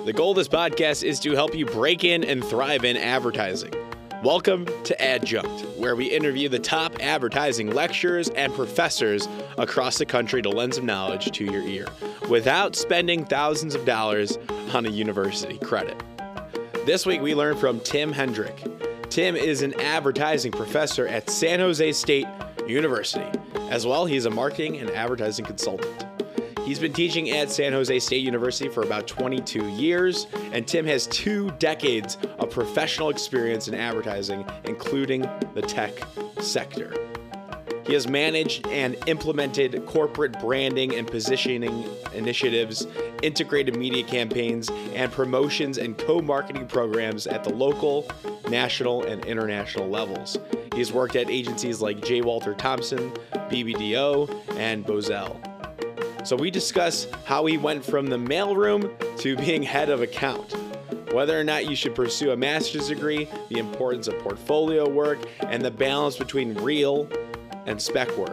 The goal of this podcast is to help you break in and thrive in advertising. Welcome to Adjunct, where we interview the top advertising lecturers and professors across the country to lend some knowledge to your ear, without spending thousands of dollars on a university credit. This week we learned from Tim Hendrick. Tim is an advertising professor at San Jose State University. As well, he's a marketing and advertising consultant. He's been teaching at San Jose State University for about 22 years, and Tim has 2 decades of professional experience in advertising, including the tech sector. He has managed and implemented corporate branding and positioning initiatives, integrated media campaigns, and promotions and co-marketing programs at the local, national, and international levels. He's worked at agencies like J. Walter Thompson, BBDO, and Bozell. So we discuss how he went from the mailroom to being head of account, whether or not you should pursue a master's degree, the importance of portfolio work, and the balance between real and spec work.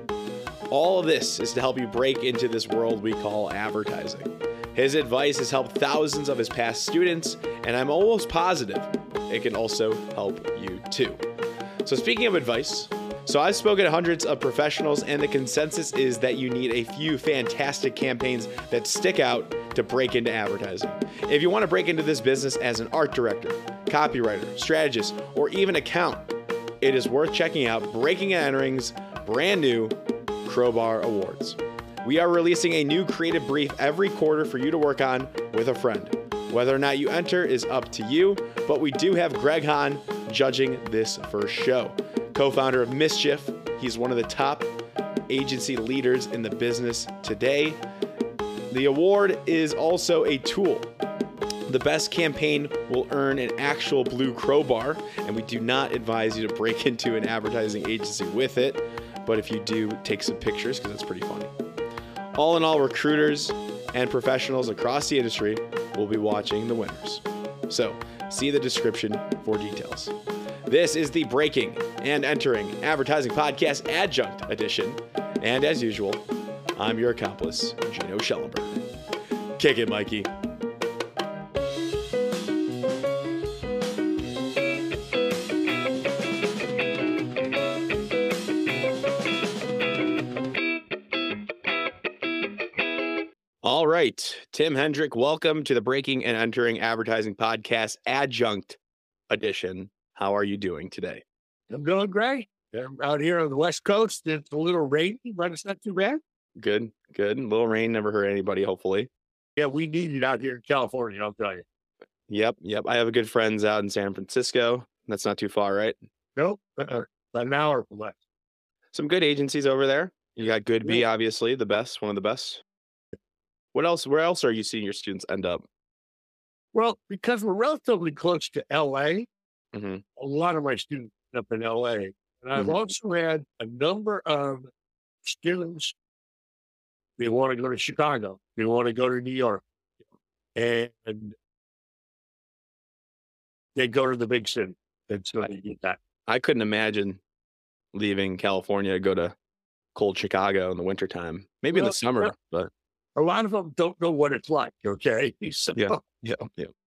All of this is to help you break into this world we call advertising. His advice has helped thousands of his past students, and I'm almost positive it can also help you too. So speaking of advice, I've spoken to hundreds of professionals, and the consensus is that you need a few fantastic campaigns that stick out to break into advertising. If you want to break into this business as an art director, copywriter, strategist, or even account, it is worth checking out Breaking and Entering's brand new Crowbar Awards. We are releasing a new creative brief every quarter for you to work on with a friend. Whether or not you enter is up to you, but we do have Greg Hahn judging this first show. Co-founder of Mischief, he's one of the top agency leaders in the business today. The award is also a tool. The best campaign will earn an actual blue crowbar, and we do not advise you to break into an advertising agency with it, but if you do, take some pictures because it's pretty funny. All in all, recruiters and professionals across the industry will be watching the winners. So, see the description for details. This is the Breaking and Entering Advertising Podcast Adjunct Edition. And as usual, I'm your accomplice, Gino Schellenberger. Kick it, Mikey. All right, Tim Hendrick, welcome to the Breaking and Entering Advertising Podcast Adjunct Edition. How are you doing today? I'm doing great. I'm out here on the West Coast. It's a little rainy, but it's not too bad. Good. A little rain never hurt anybody, hopefully. Yeah, we need it out here in California, I'll tell you. Yep. I have good friends out in San Francisco. That's not too far, right? Nope. About an hour from us. Some good agencies over there. You got Goodby, obviously, the best, one of the best. What else? Where else are you seeing your students end up? Well, because we're relatively close to LA, Mm-hmm. a lot of my students end up in LA. And I've also had a number of students, they want to go to Chicago, they want to go to New York, and they go to the big city. And so they get that. I couldn't imagine leaving California to go to cold Chicago in the wintertime. Maybe in the summer, but a lot of them don't know what it's like, okay? So, yeah.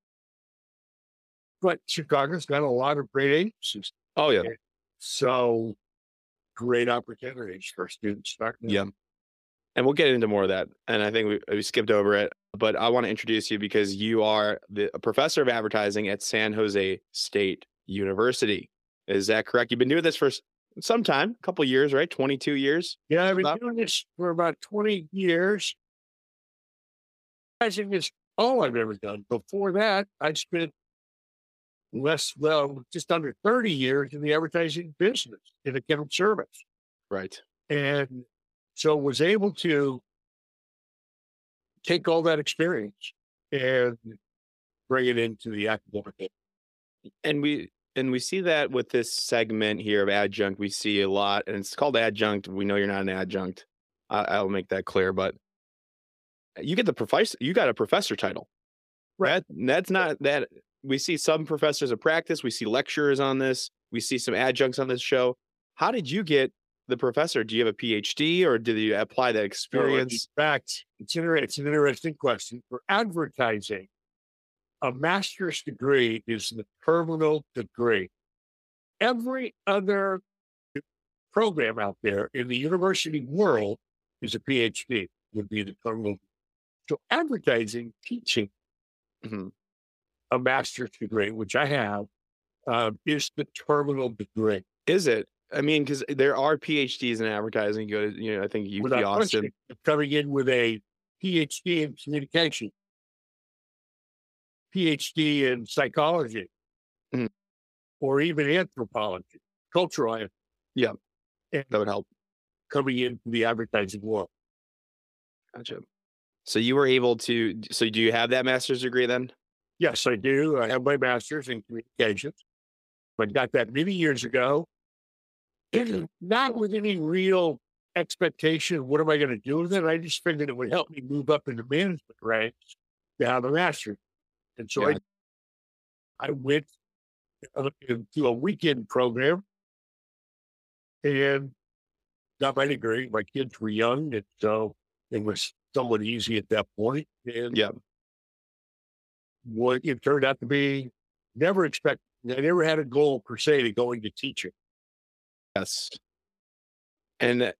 But Chicago's got a lot of great agencies. Oh, yeah. So great opportunities for students starting. Yeah. And we'll get into more of that. And I think we skipped over it, but I want to introduce you because you are a professor of advertising at San Jose State University. Is that correct? You've been doing this for some time, a couple of years, right? 22 years? Yeah, I've been doing this for about 20 years. Advertising is all I've ever done. Before that, I spent just under 30 years in the advertising business in account service. Right. And so was able to take all that experience and bring it into the academic. And we see that with this segment here of adjunct, we see a lot, and it's called adjunct. We know you're not an adjunct. I'll make that clear, but you get you got a professor title. Right. That's not that. We see some professors of practice. We see lecturers on this. We see some adjuncts on this show. How did you get the professor? Do you have a PhD or did you apply that experience? In fact, it's an interesting question. For advertising, a master's degree is the terminal degree. Every other program out there in the university world is a PhD, would be the terminal. So advertising, teaching, Mhm. a master's degree, which I have, is the terminal degree. Is it? I mean, because there are PhDs in advertising. You go to, I think UT Without Austin. question, coming in with a PhD in communication, PhD in psychology, Mhm. or even anthropology, cultural anthropology, Yeah, and that would help. coming into the advertising world. Gotcha. So you were able to. So do you have that master's degree then? Yes, I do. I have my master's in communications. I got that many years ago, not with any real expectation. What am I going to do with it? I just figured it would help me move up into management ranks to have a master's. And so Yeah. I went into a weekend program and got my degree. My kids were young, and so it was somewhat easy at that point. And Yeah. what it turned out to be, never expected. I never had a goal per se to go into teaching. Yes. And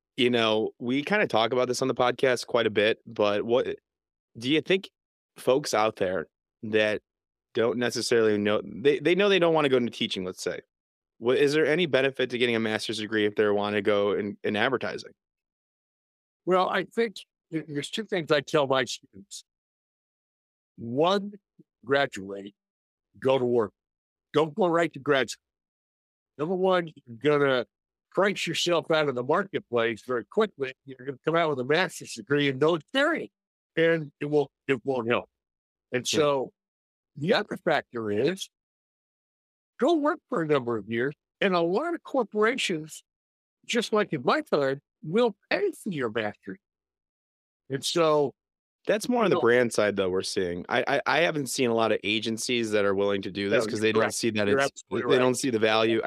we kind of talk about this on the podcast quite a bit. But what do you think, folks out there that don't necessarily know they know they don't want to go into teaching? Let's say, is there any benefit to getting a master's degree if they want to go in advertising? Well, I think there's two things I tell my students. One, graduate, go to work. Don't go right to grad school. Number one, you're going to price yourself out of the marketplace very quickly. You're going to come out with a master's degree and no theory, and it won't help. And Yeah. so the other factor is go work for a number of years, and a lot of corporations, just like in my time, will pay for your master's. And so, That's more on the brand side, though. We're seeing. I haven't seen a lot of agencies that are willing to do this no, because you're they don't correct. see that You're it's absolutely they right. don't see the value.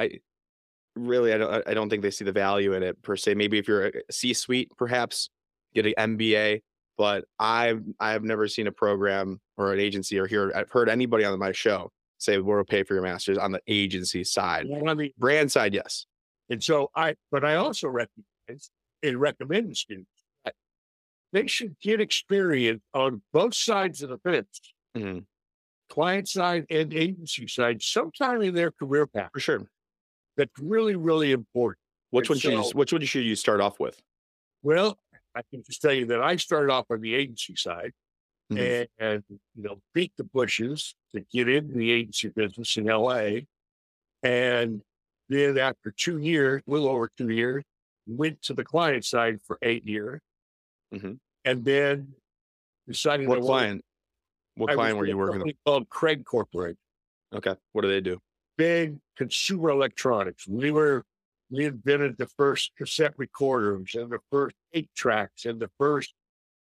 I don't think they see the value in it per se. Maybe if you're a C-suite, perhaps get an MBA. But I've never seen a program or an agency I've heard anybody on my show say we'll pay for your master's on the agency side. Well, I mean, Brand side, yes. and so but I also recognize and recommend to students that they should get experience on both sides of the fence, Mhm. client side and agency side, sometime in their career path. For sure. That's really, really important. Which And one should you so, which one should you start off with? well, I can just tell you that I started off on the agency side Mhm. and beat the bushes to get into the agency business in LA. And then after 2 years, a little over 2 years, went to the client side for 8 years. Mhm. And then decided What client? What I was client were with you a working with? company called Craig Corporation, Okay. What do they do? big consumer electronics. We invented the first cassette recorders and the first 8 tracks and the first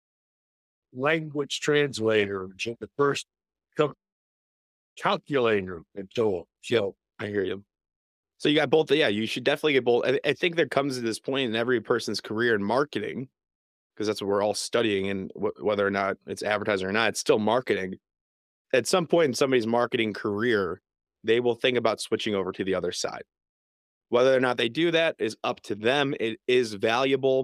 language translators and the first com- calculator and so on. Yep. So I hear you. So you got both. Yeah, you should definitely get both. I think there comes to this point in every person's career in marketing, because that's what we're all studying, and whether or not it's advertising or not, it's still marketing. At some point in somebody's marketing career, they will think about switching over to the other side. Whether or not they do that is up to them. It is valuable,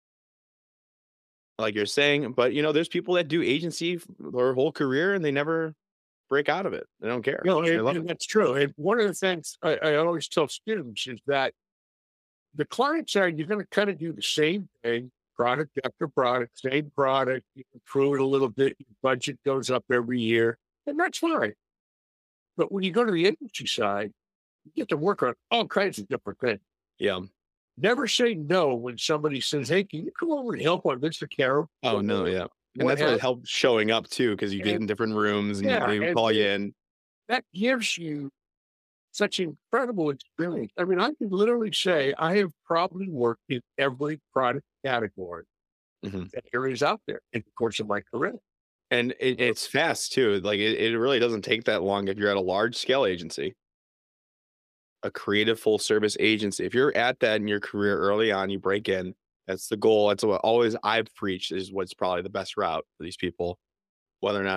like you're saying, but there's people that do agency their whole career and they never break out of it. They don't care. They love and it. that's true. And one of the things I always tell students is that the client side, you're going to kind of do the same thing, product after product, same product. You improve it a little bit. Your budget goes up every year, and that's fine. But when you go to the agency side, you get to work on all kinds of different things. Yeah. Never say no when somebody says, "Hey, can you come over and help on Mr. Carroll?" Oh no, yeah. And What that's what it happened? helps showing up too, because you get And in different rooms and yeah, they and call you in. that gives you such incredible experience. I mean, I can literally say I have probably worked in every product category Mhm. that there is out there in the course of my career. And it's fast too. Like it really doesn't take that long if you're at a large scale agency, a creative full service agency. If you're at that in your career early on, you break in. That's the goal. That's what always I've preached is what's probably the best route for these people, whether or not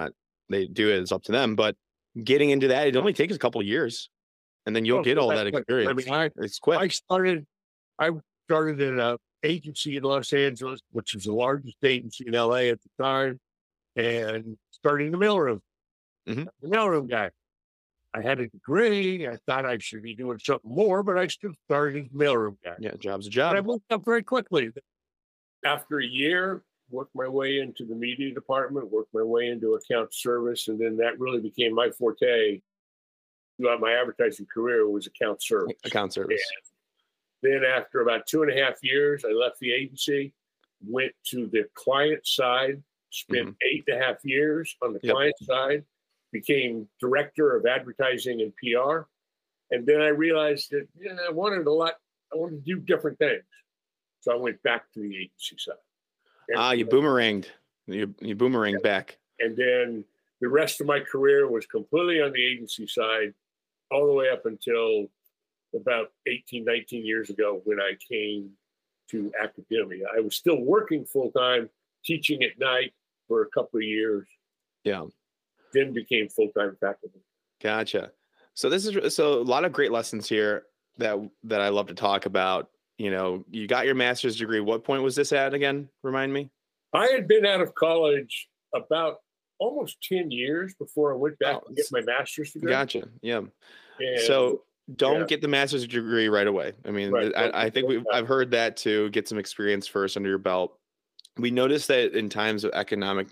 they do it, it's up to them. But getting into that, it only takes a couple of years, and then you'll Oh, get so all that's that quick. I experience. mean, I It's quick. I started I started in a agency in Los Angeles, which was the largest agency in LA at the time, and starting the mailroom. Mhm. The mailroom guy. I had a degree. I thought I should be doing something more, but I still started as a mailroom guy. Yeah, job's a But I job. moved up very quickly. After a year, worked my way into the media department, worked my way into account service, and then that really became my forte throughout my advertising career was account service. Account service. Then after about 2.5 years, I left the agency, went to the client side, spent 8.5 years on the Yep. client side, became director of advertising and PR. And then I realized that I wanted to do different things. So I went back to the agency side. You boomeranged. You boomeranged back. And then the rest of my career was completely on the agency side, all the way up until about 18, 19 years ago when I came to academia. I was still working full time, teaching at night for a couple of years, Yeah. then became full time faculty. Gotcha. So a lot of great lessons here that I love to talk about. You know, you got your master's degree. What point was this at again? Remind me. I had been out of college about almost 10 years before I went back to get my master's degree. Gotcha. Yeah. And So don't get the master's degree right away. I mean, Right. I think I've heard that too. Get some experience first under your belt. We noticed that in times of economic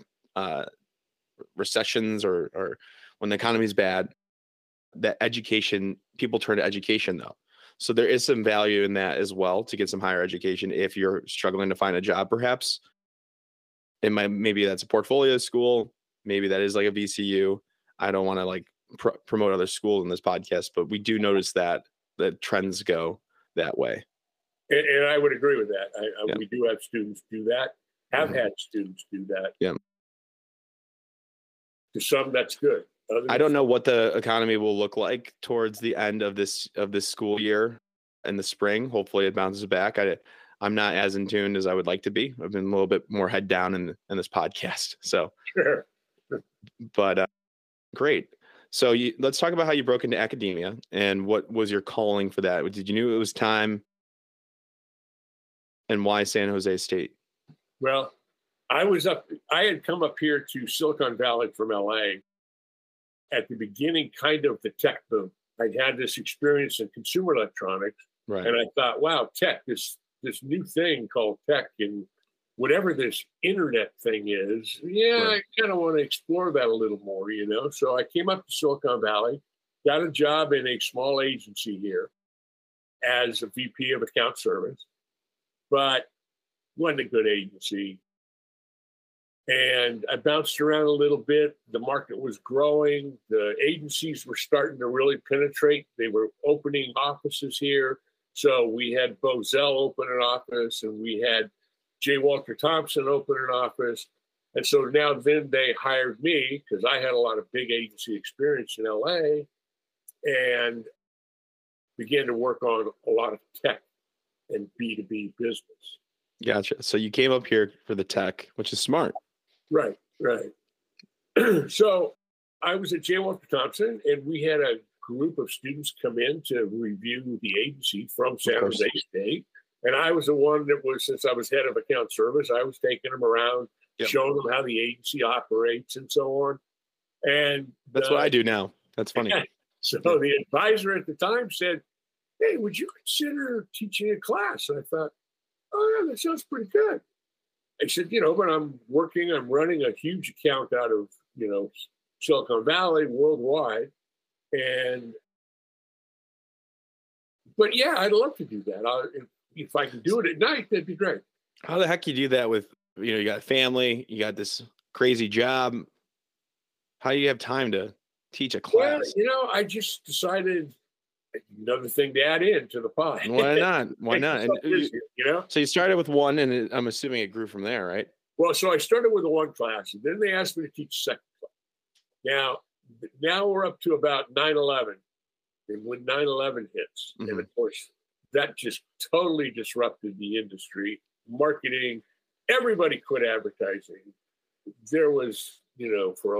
recessions or when the economy is bad, that people turn to education though. So there is some value in that as well to get some higher education if you're struggling to find a job, perhaps. Maybe that's a portfolio school. Maybe that is like a VCU. I don't want to like promote other schools in this podcast, but we do notice that the trends go that way. And I would agree with that. We do have students do that, have had students do that. Yeah. To some, that's good. I don't know what the economy will look like towards the end of this school year in the spring. Hopefully it bounces back. I'm not as in tune as I would like to be. I've been a little bit more head down in this podcast. So, Sure. But great. So let's talk about how you broke into academia and what was your calling for that? Did you knew it was time, and why San Jose State? Well, I had come up here to Silicon Valley from LA at the beginning, kind of the tech boom. I'd had this experience in consumer electronics, Right. And I thought, wow, tech, this new thing called tech, and whatever this internet thing is, I kind of want to explore that a little more, So I came up to Silicon Valley, got a job in a small agency here as a VP of account service, but wasn't a good agency. And I bounced around a little bit. The market was growing. The agencies were starting to really penetrate. They were opening offices here. So we had Bozell open an office, and we had J. Walter Thompson open an office. And so now then they hired me because I had a lot of big agency experience in LA and began to work on a lot of tech and B2B business. Gotcha. So you came up here for the tech, which is smart. Right. So I was at J. Walter Thompson, and we had a group of students come in to review the agency from San Jose State. And I was the one that was, since I was head of account service, I was taking them around, showing them how the agency operates and so on. And that's what I do now. That's funny. So the advisor at the time said, "Hey, would you consider teaching a class?" And I thought, "Oh, yeah, that sounds pretty good." I said, but I'm running a huge account out of, Silicon Valley worldwide. But yeah, I'd love to do that. If I can do it at night, that'd be great. How the heck you do that with, you got family, you got this crazy job. How do you have time to teach a class? Well, I just decided another thing to add into the pie. Why not? Why not? And, So you started with one, and I'm assuming it grew from there, right? Well, so I started with one class, and then they asked me to teach a second class. Now we're up to about 9/11, and when 9/11 hits, and of course that just totally disrupted the industry, marketing. Everybody quit advertising. There was, for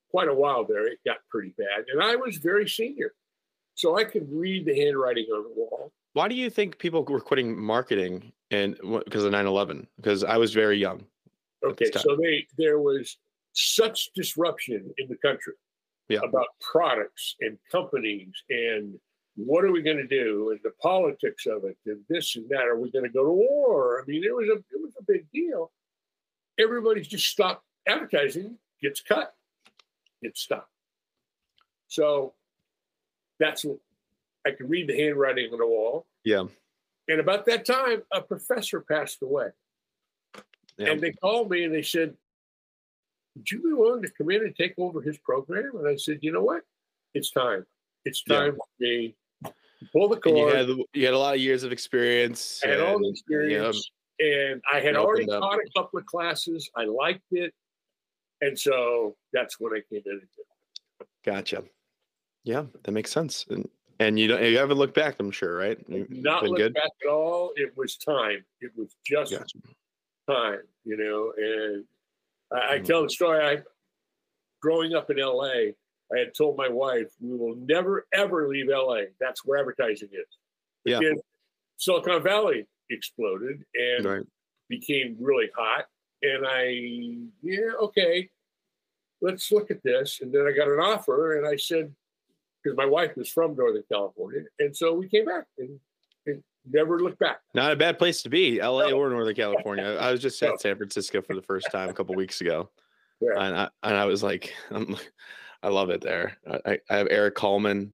quite a while there, it got pretty bad. And I was very senior. So I could read the handwriting on the wall. Why do you think people were quitting marketing and because of 9/11? Because I was very young. Okay, so there was such disruption in the country about products and companies and what are we going to do and the politics of it and this and that. Are we going to go to war? I mean, it was a big deal. Everybody's just stopped advertising, gets cut, gets stopped. So that's what I could read the handwriting on the wall. Yeah. And about that time, a professor passed away. Yeah. And they called me and they said, would you be willing to come in and take over his program? And I said, you know what? It's time. It's time for me to pull the cord. And you had a lot of years of experience. I had all the experience. And I had already taught a couple of classes. I liked it. And so that's when I came in. Gotcha. Yeah, that makes sense. And you haven't looked back, I'm sure, right? Not looked back at all. It was time. It was just time, and I tell the story. Growing up in LA, I had told my wife, we will never, ever leave LA. That's where advertising is. But then Silicon Valley exploded and became really hot. And okay, let's look at this. And then I got an offer and I said, because my wife was from Northern California. And so we came back and never looked back. Not a bad place to be, LA or Northern California. I was just at San Francisco for the first time a couple of weeks ago. Yeah. And I was like, I love it there. I have Eric Coleman.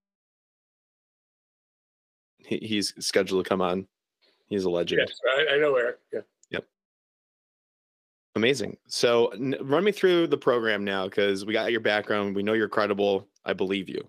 He's scheduled to come on. He's a legend. Yes, I know Eric. Yeah. Yep. Amazing. So run me through the program now, because we got your background. We know you're credible. I believe you.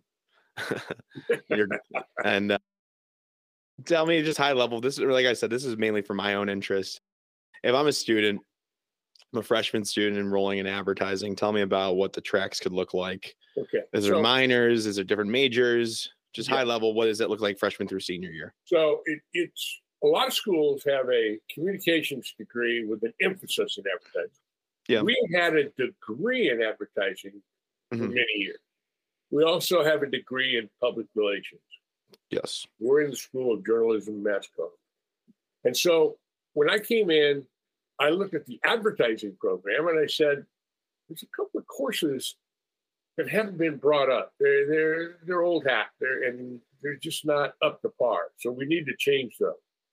And tell me just high level. This is, like I said, this is mainly for my own interest. If I'm a student, I'm a freshman student enrolling in advertising. Tell me about what the tracks could look like. Okay. Is there minors? Is there different majors? Just high level. What does it look like freshman through senior year? So it's a lot of schools have a communications degree with an emphasis in advertising. Yeah. We had a degree in advertising for many years. We also have a degree in public relations. Yes. We're in the School of Journalism and Mass Comm. And so when I came in, I looked at the advertising program and I said, there's a couple of courses that haven't been brought up. They're old hat. They're just not up to par. So we need to change those.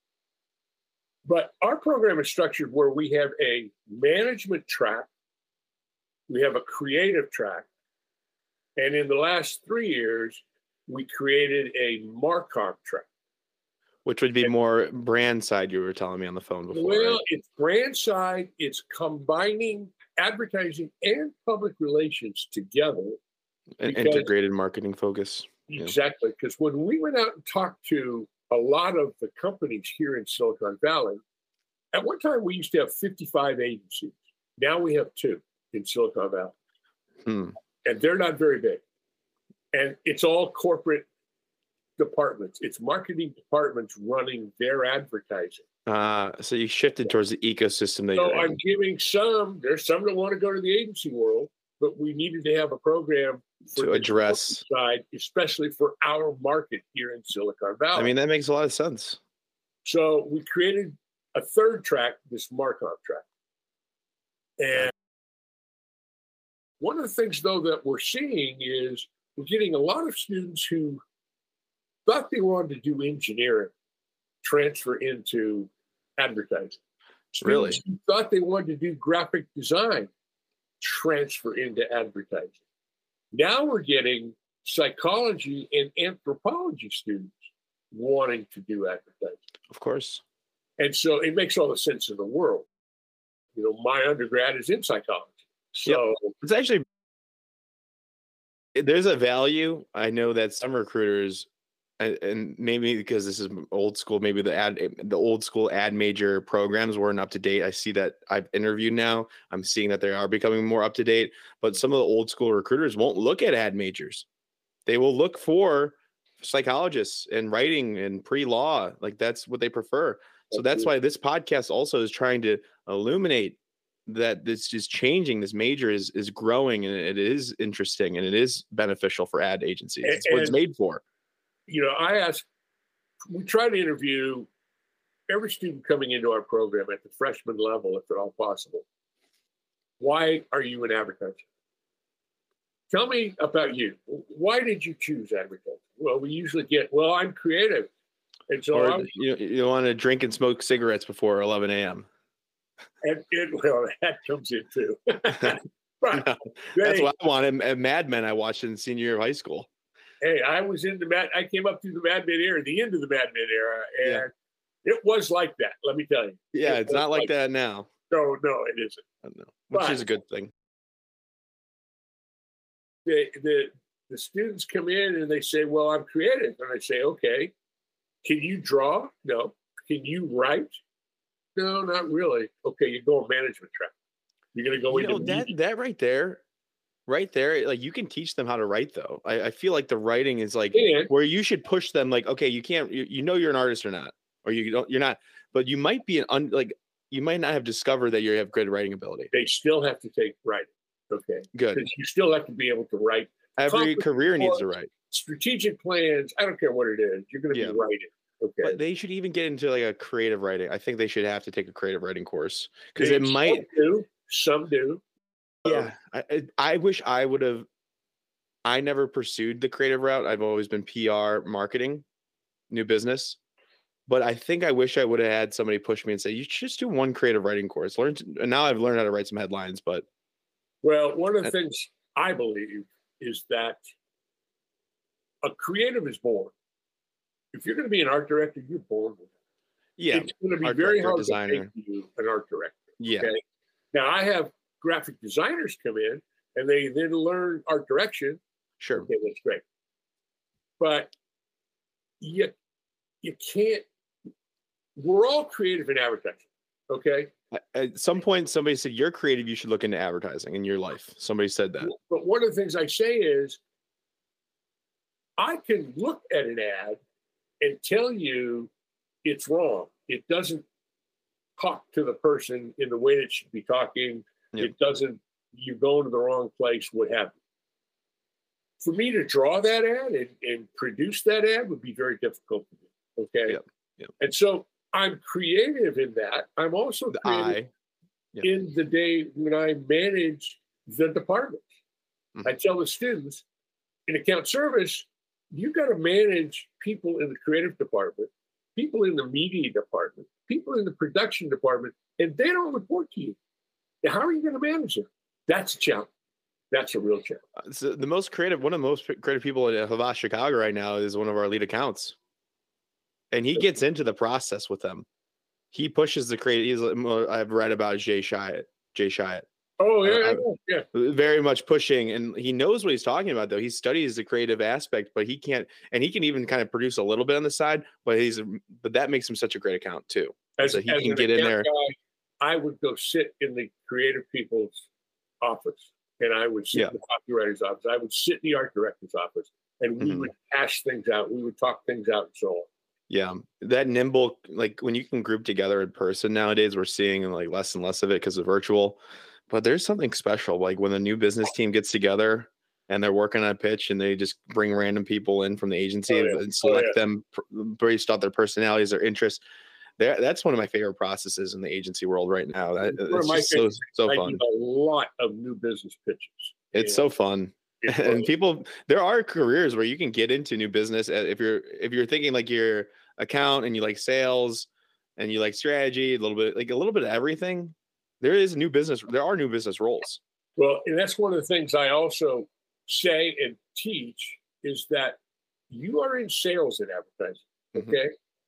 But our program is structured where we have a management track, we have a creative track, and in the last 3 years, we created a Marcom track. Which would be more brand side, you were telling me on the phone before. Well, right? It's brand side. It's combining advertising and public relations together. An integrated marketing focus. Exactly. Because when we went out and talked to a lot of the companies here in Silicon Valley, at one time we used to have 55 agencies. Now we have 2 in Silicon Valley. And they're not very big. And it's all corporate departments. It's marketing departments running their advertising. So you shifted towards the ecosystem that you're in. I'm giving there's some that want to go to the agency world, but we needed to have a program to address side, especially for our market here in Silicon Valley. I mean, that makes a lot of sense. So we created a third track, this Marcom track. And one of the things, though, that we're seeing is we're getting a lot of students who thought they wanted to do engineering transfer into advertising. Students who thought they wanted to do graphic design transfer into advertising. Now we're getting psychology and anthropology students wanting to do advertising. Of course. And so it makes all the sense in the world. My undergrad is in psychology. So it's actually, there's a value. I know that some recruiters, and maybe because this is old school, maybe the old school ad major programs weren't up to date. I see that I've interviewed now. I'm seeing that they are becoming more up to date, but some of the old school recruiters won't look at ad majors. They will look for psychologists and writing and pre-law. Like that's what they prefer. So that's why this podcast also is trying to illuminate that this is changing. This major is growing, and it is interesting, and it is beneficial for ad agencies. It's what it's made for. We try to interview every student coming into our program at the freshman level, if at all possible. Why are you in advertising? Tell me about you. Why did you choose advertising? Well, we usually get, I'm creative. And so you want to drink and smoke cigarettes before 11 a.m. And that comes in too. But that's what I wanted at Mad Men I watched in senior year of high school. Hey, I came up through the Mad Men era, the end of the Mad Men era, and it was like that, let me tell you. Yeah, it's not like that now. No, it isn't. No, which is a good thing. The students come in and they say, well, I'm creative. And I say, okay, can you draw? No. Can you write? No, not really. Okay, you go a management track. You're going to go into that right there, like you can teach them how to write though. I feel like the writing is like where you should push them like, okay, you can't, you're an artist or not, or you're not, but you might be you might not have discovered that you have good writing ability. They still have to take writing. Okay. Good. Because you still have to be able to write. Every career needs to write. Strategic plans. I don't care what it is. You're going to be writing. Okay. But they should even get into like a creative writing. I think they should have to take a creative writing course because Some do. Yeah. I wish I would have. I never pursued the creative route. I've always been PR, marketing, new business. But I think I wish I would have had somebody push me and say, you should just do one creative writing course. And now I've learned how to write some headlines, but. Well, one of the things I believe is that a creative is born. If you're going to be an art director, you're born with it. Yeah. It's going to be very hard to make you an art director. Yeah. Okay? Now, I have graphic designers come in and they then learn art direction. Sure. Okay, that's great. But you can't, we're all creative in advertising. Okay. At some point, somebody said, you're creative, you should look into advertising in your life. Somebody said that. But one of the things I say is, I can look at an ad and tell you it's wrong. It doesn't talk to the person in the way that it should be talking. Yep. It doesn't, you go to the wrong place, what have you. For me to draw that ad and produce that ad would be very difficult to do. Okay. Yep. Yep. And so I'm creative in that. I'm also creative in the day when I manage the department. Mm-hmm. I tell the students in account service, you got to manage people in the creative department, people in the media department, people in the production department, and they don't report to you. Now, how are you going to manage them? That's a challenge. That's a real challenge. So one of the most creative people at Havas Chicago right now is one of our lead accounts. And he gets into the process with them. He pushes the creative. I've read about Jay Chiat. Oh, yeah. Very much pushing. And he knows what he's talking about, though. He studies the creative aspect, but he can't. And he can even kind of produce a little bit on the side, but that makes him such a great account, too. So he can get in there. I would go sit in the creative people's office, and I would sit in the copywriter's office. I would sit in the art director's office, and we would hash things out. We would talk things out and so on. Yeah, that nimble, like when you can group together in person nowadays, we're seeing like less and less of it because of virtual. But there's something special, like when a new business team gets together and they're working on a pitch and they just bring random people in from the agency and select them based off their personalities, their interests. That's one of my favorite processes in the agency world right now. It's just so fun. I do a lot of new business pitches. It's so fun. And there are careers where you can get into new business if you're thinking like your account and you like sales and you like strategy, a little bit of everything. There are new business roles. Well, and that's one of the things I also say and teach is that you are in sales in advertising. Okay.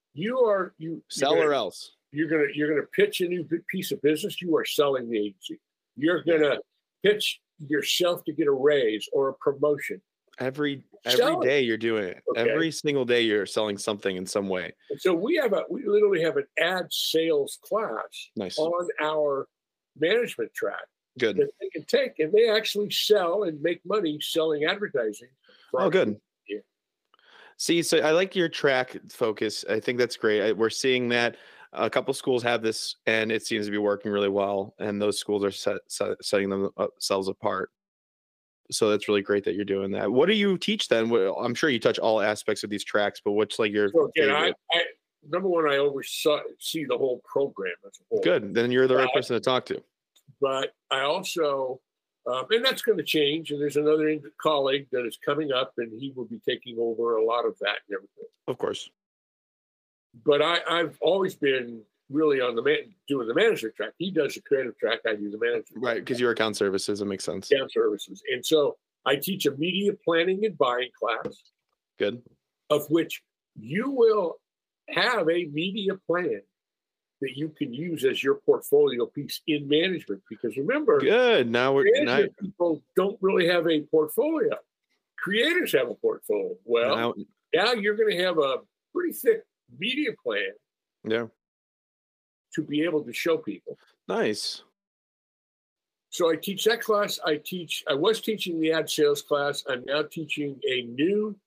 You sell or else. You're gonna pitch a new piece of business. You are selling the agency. You're gonna pitch yourself to get a raise or a promotion. Every day you're doing it. Okay. Every single day you're selling something in some way. And so we literally have an ad sales class on our management track. Good. That they can take, and they actually sell and make money selling advertising. Oh, good. Yeah. See, so I like your track focus. I think that's great. We're seeing that. A couple schools have this, and it seems to be working really well. And those schools are setting themselves apart. So that's really great that you're doing that. What do you teach then? I'm sure you touch all aspects of these tracks, but what's like your So again, favorite? number one, I see the whole program as a whole. Good. Then you're the right But person to talk to. but I also, and that's going to change. And there's another colleague that is coming up, and he will be taking over a lot of that and everything. Of course. But I've always been really on doing the management track. He does the creative track. I do the management. Right. Because you're account services. It makes sense. Account services. And so I teach a media planning and buying class, Good. of which you will have a media plan that you can use as your portfolio piece in management. Because remember, Good. Now people don't really have a portfolio. Creators have a portfolio. Well, now you're going to have a pretty thick media plan. Yeah. To be able to show people. Nice. So I teach that class. I was teaching the ad sales class. I'm now teaching a new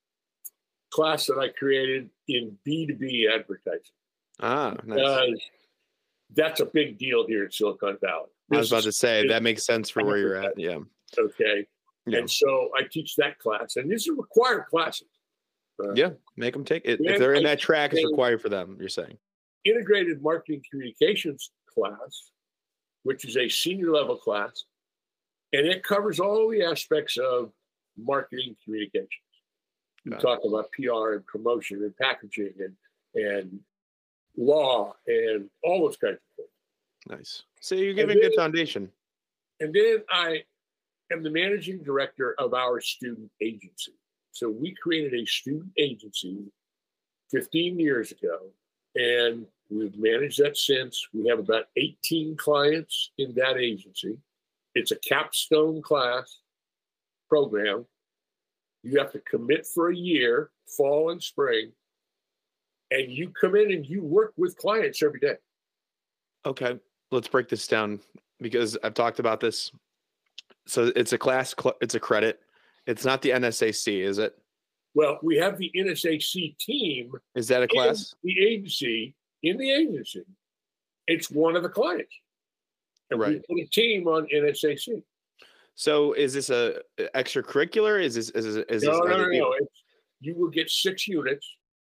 class that I created in B2B advertising. Ah, nice. That's a big deal here in Silicon Valley. I was about to say, that makes sense for where you're at. Yeah. Okay. Yeah. And so I teach that class, and these are required classes. Yeah, make them take it. If they're in that track, it's required for them, you're saying. Integrated marketing communications class, which is a senior level class, and it covers all the aspects of marketing communications. We talk about PR and promotion and packaging and law and all those kinds of things. Nice. So you're giving a good foundation. And then I am the managing director of our student agency. So we created a student agency 15 years ago, and we've managed that since. We have about 18 clients in that agency. It's a capstone class program. You have to commit for a year, fall and spring, and you come in and you work with clients every day. Okay, let's break this down because I've talked about this. So it's a class, it's a credit. It's not the NSAC, is it? Well, we have the NSAC team. Is that a class? In the agency, it's one of the clients. And right. We put a team on NSAC. So is this a extracurricular? Is this No. You will get 6 units,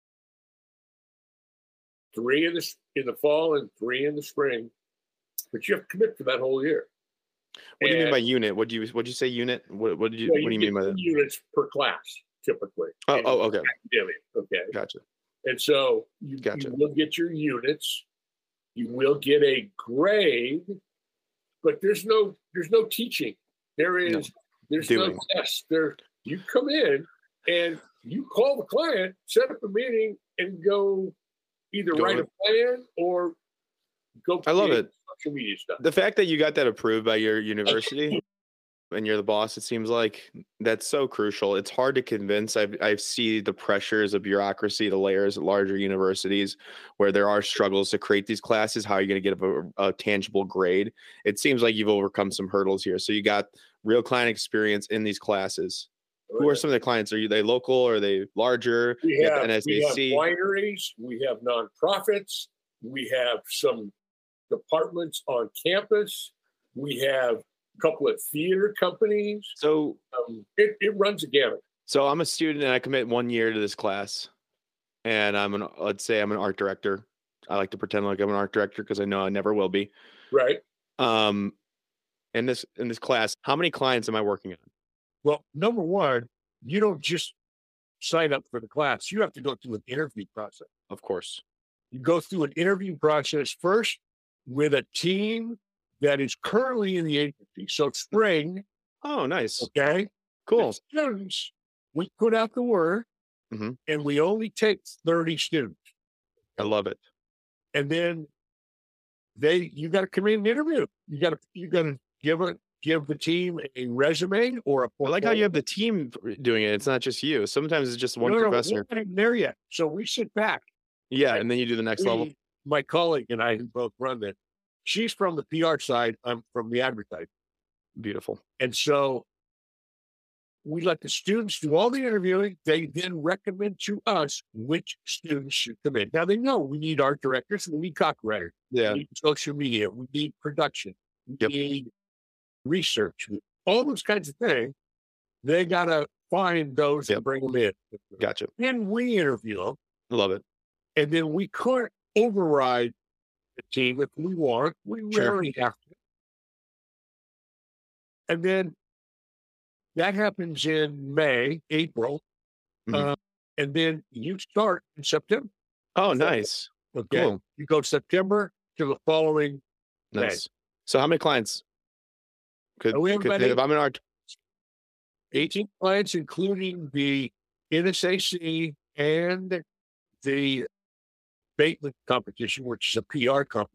3 in the fall and 3 in the spring, but you have to commit for that whole year. What do you mean by unit? What'd you say unit? What do you mean by that? Units per class, typically. Okay. Academia, okay. Gotcha. And so you will get your units. You will get a grade, but there's no teaching. There's no test. You come in and you call the client, set up a meeting, and go either write a plan or go. I love it. Social media stuff. The fact that you got that approved by your university and you're the boss, it seems like that's so crucial. It's hard to convince. I see the pressures of bureaucracy, the layers at larger universities where there are struggles to create these classes. How are you going to get a tangible grade? It seems like you've overcome some hurdles here. So you got real client experience in these classes. Who are some of the clients? Are they local? Or are they larger? We have wineries. We have nonprofits. We have some departments on campus. We have a couple of theater companies. So it runs a gamut. So I'm a student and I commit 1 year to this class, and let's say I'm an art director. I like to pretend like I'm an art director because I know I never will be. Right. In this class, how many clients am I working on? Well, number one, you don't just sign up for the class. You have to go through an interview process. Of course. You go through an interview process first with a team that is currently in the agency. So spring. Oh, nice. Okay. Cool. Students, we put out the word, and we only take 30 students. I love it. And then you got to come in and interview. You got to give the team a resume or a portfolio. I like how you have the team doing it. It's not just you. Sometimes it's just one professor. We're not there yet. So we sit back. Yeah, and then you do the next level. My colleague and I both run that. She's from the PR side. I'm from the advertising. Beautiful. And so we let the students do all the interviewing. They then recommend to us which students should come in. Now they know we need art directors, we need copywriters, Yeah. we need social media, we need production, we Yep. need research, all those kinds of things. They got to find those Yep. and bring them in. Gotcha. Then we interview them, Love it. and then we could override the team if we want. We Sure. rarely have to. And then that happens in May, April. Mhm. And then you start in September. Oh, nice. Okay. Cool. You go September to the following May. Nice. So how many clients We have about if I'm an art? 18 clients, including the NSAC and the Bateman competition, which is a PR competition.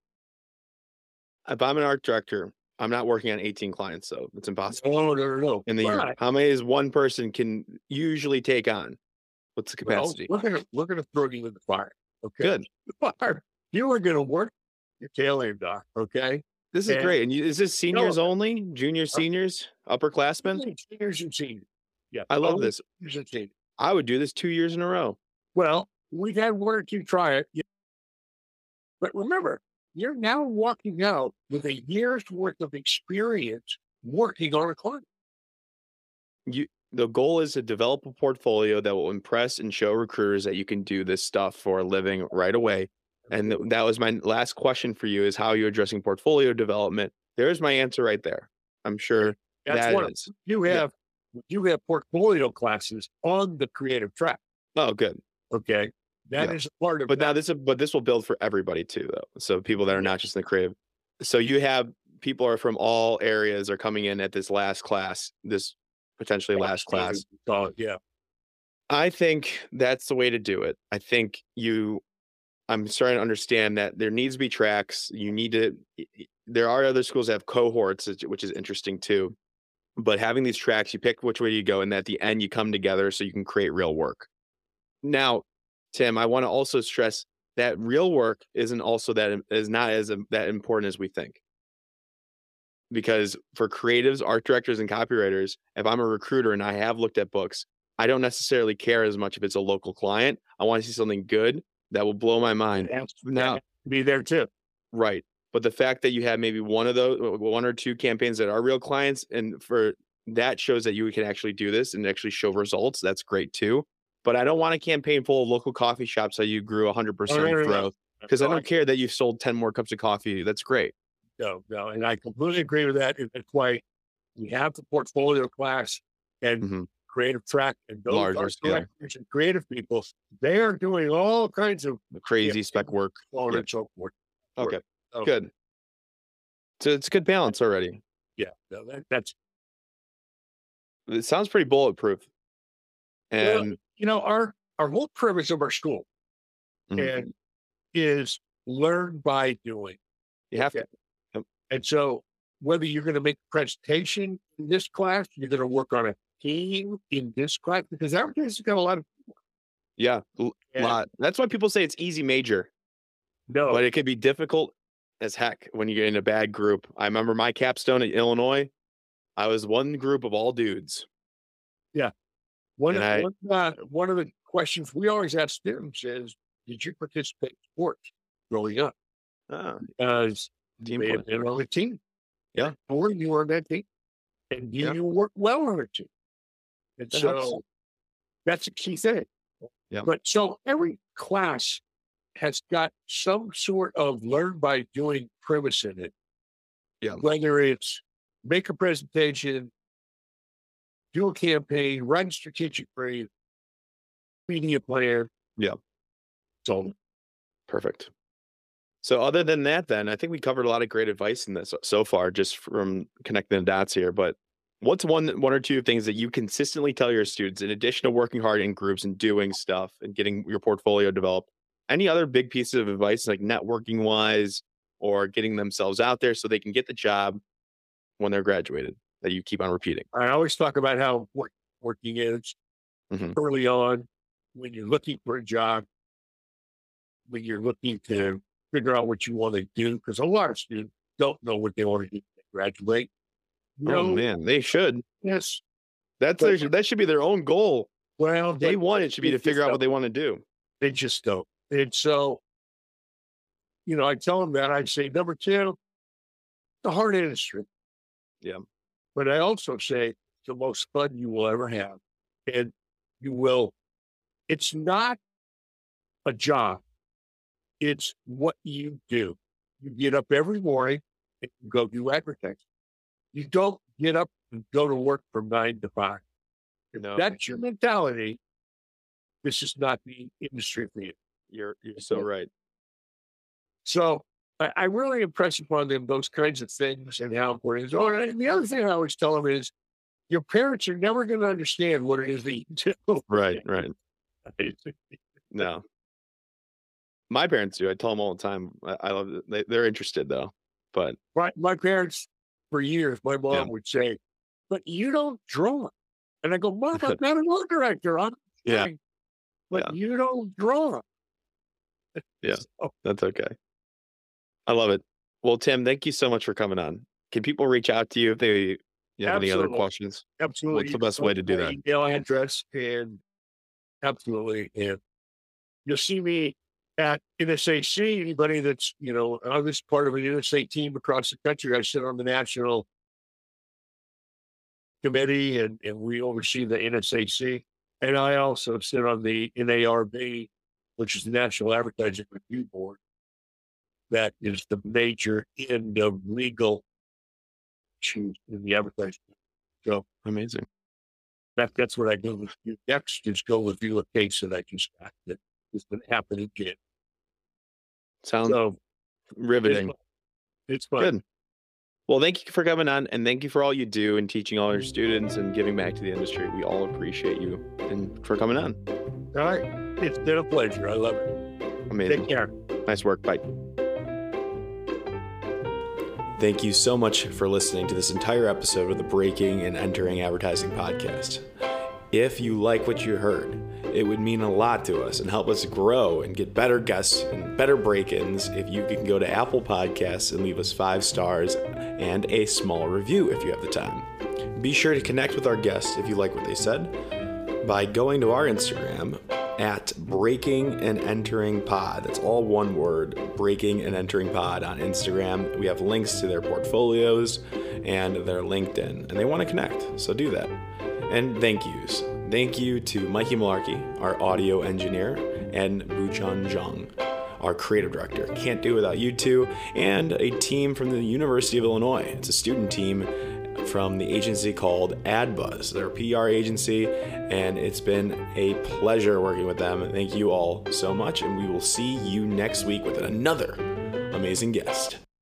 If I'm an art director, I'm not working on 18 clients, so it's impossible No. in the year. But, How many is one person can usually take on? What's the well, capacity? we're gonna throw you in the fire. Okay. Good. The fire. You are gonna work your tail end off. Okay. This is And- great. And is this seniors No. only? Juniors, seniors, upperclassmen? Seniors and seniors. Yeah. I love only this. seniors and seniors. I would do this 2 years in a row. Well, we've had one or two try it. But remember, you're now walking out with a year's worth of experience working on a client. The goal is to develop a portfolio that will impress and show recruiters that you can do this stuff for a living right away. And that was my last question for you: is how you're addressing portfolio development. There's my answer right there. I'm sure That's that one. is. You have portfolio classes on the creative track. Oh, good. Okay. That Yeah. is a part of But that. now this will build for everybody too, though. So people that are not just in the creative. So you have people are from all areas are coming in at this last class, this potentially last class. Yeah. I think that's the way to do it. I think I'm starting to understand that there needs to be tracks. There are other schools that have cohorts, which is interesting too. But having these tracks, you pick which way you go, and at the end you come together so you can create real work. Now, Tim, I want to also stress that real work isn't also that important as we think. Because for creatives, art directors, and copywriters, if I'm a recruiter and I have looked at books, I don't necessarily care as much if it's a local client. I want to see something good that will blow my mind. Now, be there too. Right. But the fact that you have maybe one or two campaigns that are real clients, and for that shows that you can actually do this and actually show results. That's great too. But I don't want a campaign full of local coffee shops that you grew 100% growth, because I don't care that you've sold 10 more cups of coffee. That's great. No. And I completely agree with that. And that's why we have the portfolio class and Mhm. creative track and those Larger art scale. directors and creative people. They are doing all kinds of The crazy spec work. so on Yeah. and so forth. Okay. Oh. Good. So it's a good balance already. Yeah. No, that's It sounds pretty bulletproof. And our whole premise of our school Mhm. and is learn by doing. you have to. Okay. And so whether you're going to make a presentation in this class, you're going to work on a team in this class, because advertising's got a lot of Yeah. and Lot. That's why people say it's easy major, no. but it could be difficult as heck when you get in a bad group. I remember my capstone at Illinois. I was one group of all dudes. One and of the questions we always ask students is, did you participate in sports growing up? Ah, Because you team may have play. been on a team. Yeah. Or you were on that team. And do Yeah. you work well on a team? And That so helps. that's a key thing. Yeah. But so every class has got some sort of learn by doing premise in it. Yeah. Whether it's make a presentation, do a campaign, run strategic brief, media plan. Yeah. So Perfect. So other than that, then I think we covered a lot of great advice in this so far, just from connecting the dots here. But what's one or two things that you consistently tell your students, in addition to working hard in groups and doing stuff and getting your portfolio developed? Any other big pieces of advice, like networking wise, or getting themselves out there so they can get the job when they're graduated, that you keep on repeating? I always talk about how working is Mhm. early on when you're looking for a job, when you're looking to figure out what you want to do, because a lot of students don't know what they want to do when they graduate. Oh man, they should. Yes. That should be their own goal. Well, Day one, it should be to figure out what they want to do. They just don't. And so, I tell them that. I say, number two, the hard industry. Yeah. But I also say it's the most fun you will ever have. And it's not a job. It's what you do. You get up every morning and you go do advertising. You don't get up and go to work from 9 to 5. If that's your mentality, this is not the industry for you. You're so right. So I really impress upon them those kinds of things and how important it is. Oh, and the other thing I always tell them is your parents are never going to understand what it is that you do. Right. No. My parents do. I tell them all the time. I love it. They're interested though. But my parents, for years, my mom would say, "But you don't draw." And I go, "Mom, I'm not an art director. I'm but you don't draw." Yeah, that's okay. I love it. Well, Tim, thank you so much for coming on. Can people reach out to you if they have any other questions? Absolutely. What's the best way to do that? Email address and absolutely. And you'll see me at NSAC. Anybody that's, on this part of an NSA team across the country, I sit on the national committee and we oversee the NSAC. And I also sit on the NARB, which is the National Advertising Review Board. That is the major end of legal issues in the advertising. So amazing. That's what I do with you. Next is go review a case that I just got that has been happening again. Sounds riveting. It's fun. Good. Well, thank you for coming on, and thank you for all you do and teaching all your students and giving back to the industry. We all appreciate you and for coming on. All right. It's been a pleasure. I love it. Amazing. Take care. Nice work. Bye. Thank you so much for listening to this entire episode of the Breaking and Entering Advertising podcast. If you like what you heard, it would mean a lot to us and help us grow and get better guests and better break-ins if you can go to Apple Podcasts and leave us 5 stars and a small review if you have the time. Be sure to connect with our guests if you like what they said by going to our Instagram at Breaking and Entering Pod. That's all one word, Breaking and Entering Pod on Instagram. We have links to their portfolios and their LinkedIn, and they want to connect, so do that. And thank yous. Thank you to Mikey Malarkey, our audio engineer, and Buchan Zhang, our creative director. Can't do it without you two, and a team from the University of Illinois. It's a student team from the agency called AdBuzz. They're a PR agency, and it's been a pleasure working with them. Thank you all so much, and we will see you next week with another amazing guest.